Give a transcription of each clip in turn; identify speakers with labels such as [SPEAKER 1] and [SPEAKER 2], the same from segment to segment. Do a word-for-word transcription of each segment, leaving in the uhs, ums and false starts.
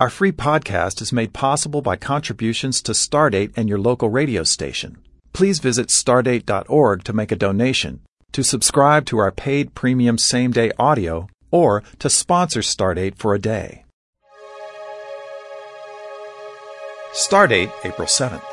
[SPEAKER 1] Our free podcast is made possible by contributions to Stardate and your local radio station. Please visit stardate dot org to make a donation, to subscribe to our paid premium same-day audio, or to sponsor Stardate for a day. Stardate, April seventh.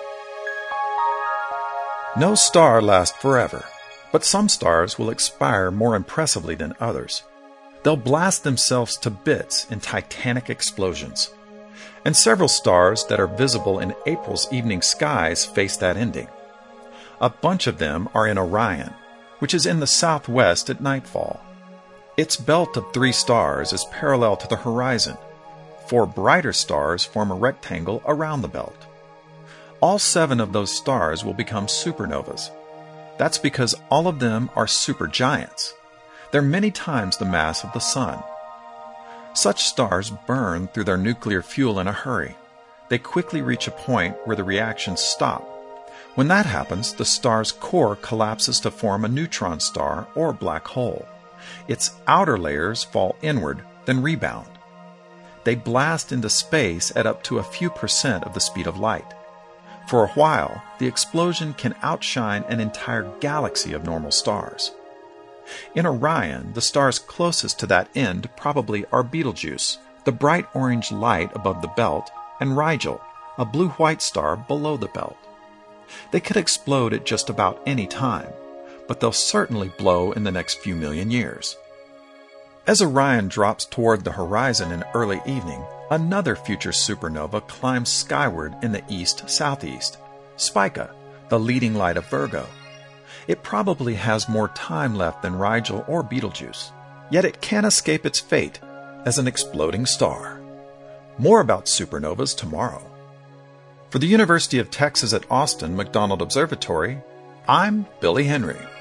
[SPEAKER 1] No star lasts forever, but some stars will expire more impressively than others. They'll blast themselves to bits in titanic explosions. And several stars that are visible in April's evening skies face that ending. A bunch of them are in Orion, which is in the southwest at nightfall. Its belt of three stars is parallel to the horizon. Four brighter stars form a rectangle around the belt. All seven of those stars will become supernovas. That's because all of them are supergiants. They're many times the mass of the Sun. Such stars burn through their nuclear fuel in a hurry. They quickly reach a point where the reactions stop. When that happens, the star's core collapses to form a neutron star or black hole. Its outer layers fall inward, then rebound. They blast into space at up to a few percent of the speed of light. For a while, the explosion can outshine an entire galaxy of normal stars. In Orion, the stars closest to that end probably are Betelgeuse, the bright orange light above the belt, and Rigel, a blue-white star below the belt. They could explode at just about any time, but they'll certainly blow in the next few million years. As Orion drops toward the horizon in early evening, another future supernova climbs skyward in the east-southeast, Spica, the leading light of Virgo. It probably has more time left than Rigel or Betelgeuse, yet it can't escape its fate as an exploding star. More about supernovas tomorrow. For the University of Texas at Austin McDonald Observatory, I'm Billy Henry.